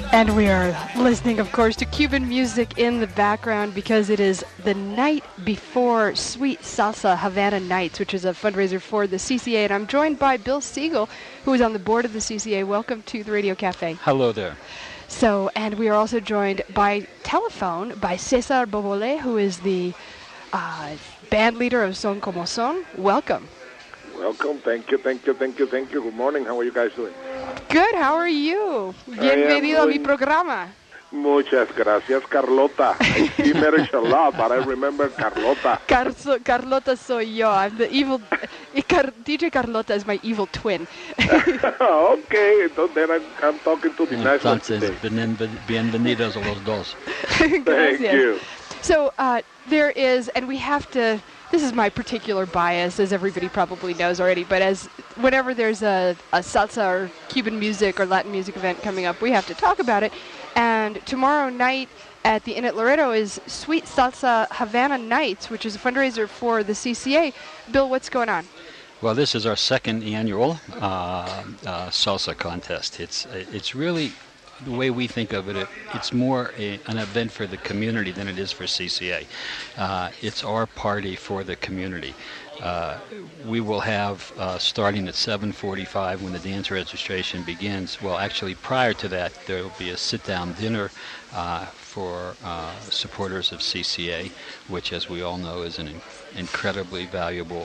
And we are listening, of course, to Cuban music in the background because it is the night before Sweet Salsa Havana Nights, which is a fundraiser for the CCA. And I'm joined by Bill Siegel, who is on the board of the CCA. Welcome to the Radio Cafe. Hello there. So, and we are also joined by telephone by Cesar Bobole, who is the band leader of Son Como Son. Welcome. Welcome. Thank you. Good morning. How are you guys doing? Good. How are you? Bienvenido a mi programa. Muchas gracias, Carlota. I see marriage a lot, but I remember Carlota. Carlota soy yo. I'm the evil... DJ Carlota is my evil twin. Okay, then I'm talking to the nice one today. Bienvenidos a los dos. Thank you. So there is, and we have to... This is my particular bias, as everybody probably knows already, but as whenever there's a salsa or Cuban music or Latin music event coming up, we have to talk about it. And tomorrow night at the Inn at Loreto is Sweet Salsa Havana Nights, which is a fundraiser for the CCA. Bill, what's going on? Well, this is our second annual salsa contest. It's really... The way we think of it, it's more an event for the community than it is for CCA. It's our party for the community. We will have, starting at 7:45 when the dance registration begins, well, actually prior to that, there will be a sit-down dinner for supporters of CCA, which, as we all know, is an incredibly valuable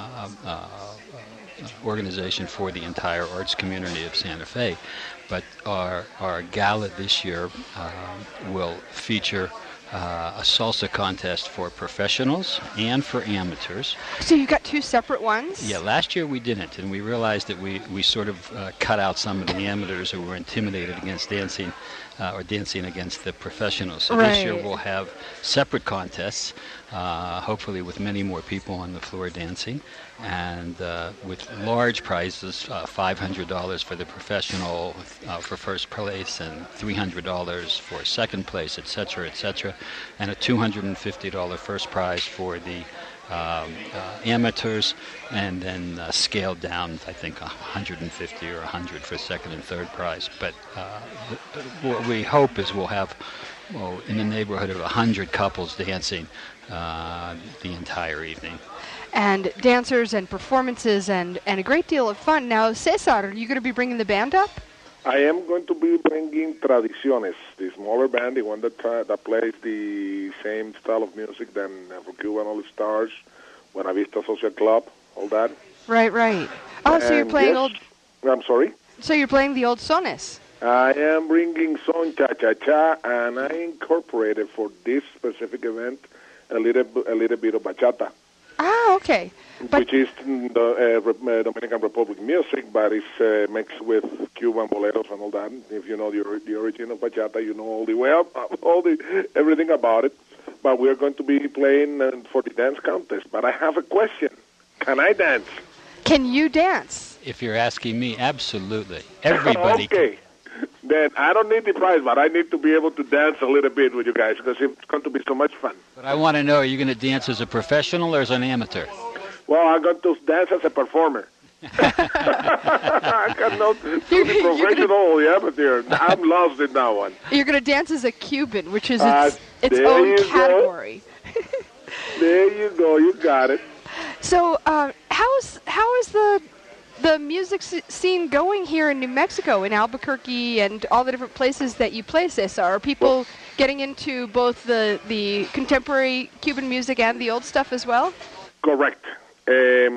organization for the entire arts community of Santa Fe. But our gala this year will feature a salsa contest for professionals and for amateurs. So you got two separate ones? Yeah, last year we didn't, and we realized that we sort of cut out some of the amateurs who were intimidated against dancing or dancing against the professionals. So right. This year we'll have separate contests, hopefully with many more people on the floor dancing, and with large prizes, $500 for the professional for first place, and $300 for second place, etc., and a $250 first prize for the amateurs, and then scaled down, I think, 150 or 100 for second and third prize. But what we hope is we'll have in the neighborhood of 100 couples dancing the entire evening. And dancers and performances and a great deal of fun. Now, Cesar, are you going to be bringing the band up? I am going to be bringing Tradiciones, the smaller band, the one that plays the same style of music than for Cuban All Stars, Buena Vista Social Club, all that. Right. Oh, so you're playing old... I'm sorry? So you're playing the old sones. I am bringing Son Cha-Cha-Cha, and I incorporated for this specific event a little bit of bachata. Ah, okay. Which is the Dominican Republic music, but it's mixed with Cuban boleros and all that. If you know the origin of bachata, you know everything about it. But we're going to be playing for the dance contest. But I have a question. Can I dance? Can you dance? If you're asking me, absolutely. Everybody okay. Then I don't need the prize, but I need to be able to dance a little bit with you guys because it's going to be so much fun. But I want to know, are you going to dance as a professional or as an amateur? Well, I'm going to dance as a performer. I cannot do the professional or the amateur. I'm lost in that one. You're going to dance as a Cuban, which is its own category. There you go. You got it. So how is the music scene going here in New Mexico, in Albuquerque, and all the different places that you play, Cesar? Are people getting into both the contemporary Cuban music and the old stuff as well? Correct. I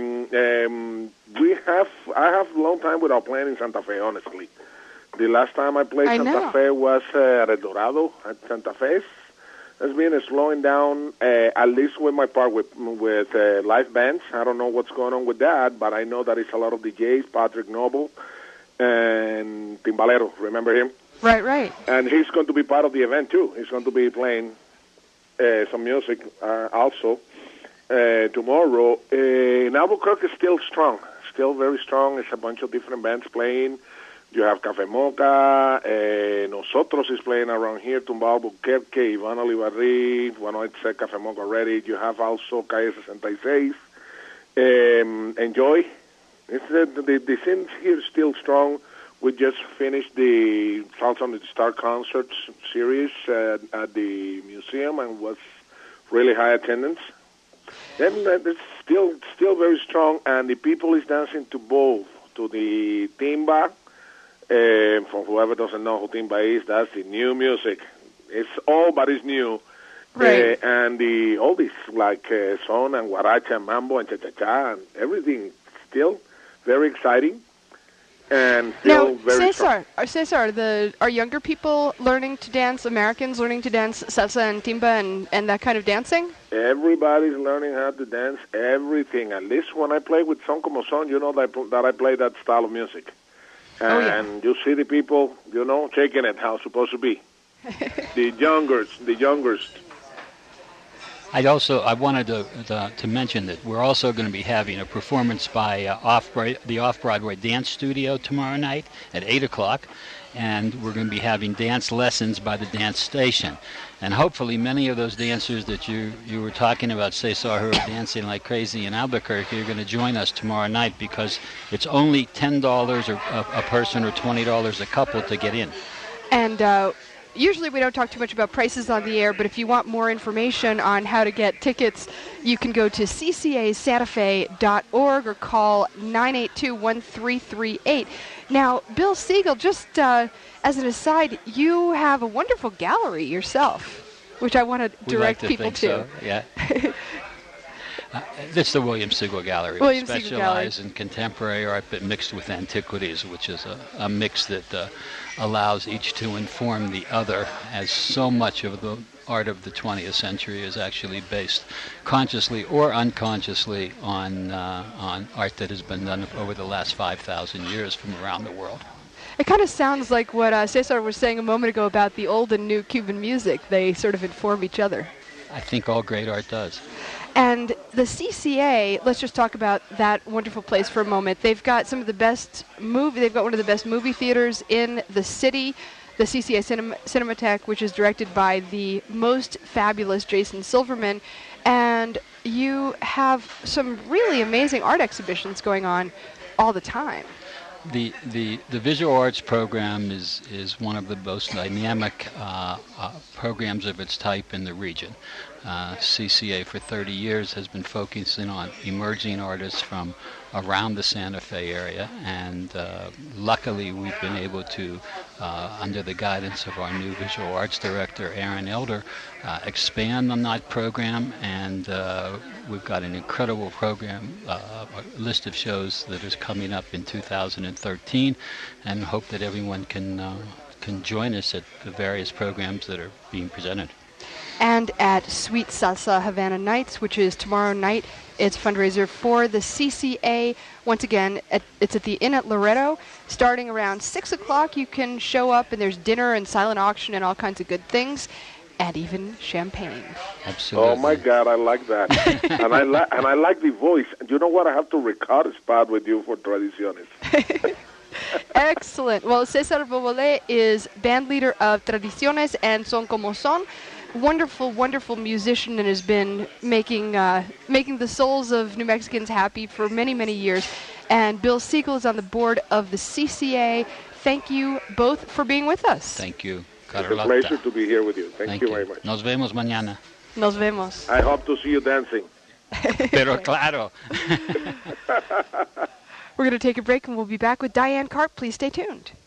have a long time without playing in Santa Fe, honestly. The last time I played Santa Fe was at El Dorado at Santa Fe. It's been slowing down, at least with my part with live bands. I don't know what's going on with that, but I know that it's a lot of DJs, Patrick Noble and Timbalero. Remember him? Right. And he's going to be part of the event, too. He's going to be playing some music also tomorrow. Albuquerque is still strong, still very strong. It's a bunch of different bands playing. You have Café Mocha, Nosotros is playing around here, Tumbao Albuquerque, Iván Olivarri, bueno, I said Café Mocha already. You have also Calle 66, Enjoy. The scene here is still strong. We just finished the Salsa on the Star Concerts series at the museum, and was really high attendance. And it's still very strong, and the people is dancing to both, to the timba. For whoever doesn't know who timba is, that's the new music. It's all, but it's new. Right. And the oldies like son and guaracha and mambo and cha-cha-cha and everything. Still very exciting. And still Now, very strong. Cesar, are younger people learning to dance, Americans learning to dance salsa and timba and that kind of dancing? Everybody's learning how to dance everything. At least when I play with Son Como Son, you know that I play that style of music. And you see the people, shaking it how it's supposed to be. The youngest. I wanted to mention that we're also going to be having a performance by the Off-Broadway Dance Studio tomorrow night at 8 o'clock, and we're going to be having dance lessons by the Dance Station. And hopefully many of those dancers that you were talking about, Cesar, who are dancing like crazy in Albuquerque, are going to join us tomorrow night, because it's only $10 a person or $20 a couple to get in. And usually we don't talk too much about prices on the air, but if you want more information on how to get tickets, you can go to ccasantafe.org or call 982-1338. Now, Bill Siegel, just as an aside, you have a wonderful gallery yourself, which I want to direct people to. So, yeah. It's the William Siegel Gallery. We specialize in contemporary art but mixed with antiquities, which is a mix that allows each to inform the other, as so much of the art of the 20th century is actually based consciously or unconsciously on art that has been done over the last 5,000 years from around the world. It kind of sounds like what Cesar was saying a moment ago about the old and new Cuban music. They sort of inform each other. I think all great art does. And the CCA, let's just talk about that wonderful place for a moment. They've got some of the best they've got one of the best movie theaters in the city, the CCA Cinematheque, which is directed by the most fabulous Jason Silverman. And you have some really amazing art exhibitions going on all the time. The visual arts program is one of the most dynamic programs of its type in the region. CCA for 30 years has been focusing on emerging artists from around the Santa Fe area, and luckily we've been able to, under the guidance of our new visual arts director, Aaron Elder, expand on that program, and we've got an incredible program, a list of shows that is coming up in 2013, and hope that everyone can join us at the various programs that are being presented. And at Sweet Salsa Havana Nights, which is tomorrow night. It's a fundraiser for the CCA. Once again, it's at the Inn at Loretto. Starting around 6 o'clock, you can show up, and there's dinner and silent auction and all kinds of good things, and even champagne. Absolutely. Oh, my God, I like that. and I like the voice. And you know what? I have to record a spot with you for Tradiciones. Excellent. Well, Cesar Bobole is band leader of Tradiciones and Son Como Son. Wonderful, wonderful musician, and has been making the souls of New Mexicans happy for many, many years. And Bill Siegel is on the board of the CCA. Thank you both for being with us. Thank you. It's a pleasure to be here with you. Thank you very much. Nos vemos mañana. Nos vemos. I hope to see you dancing. Pero claro. We're going to take a break, and we'll be back with Diane Karp. Please stay tuned.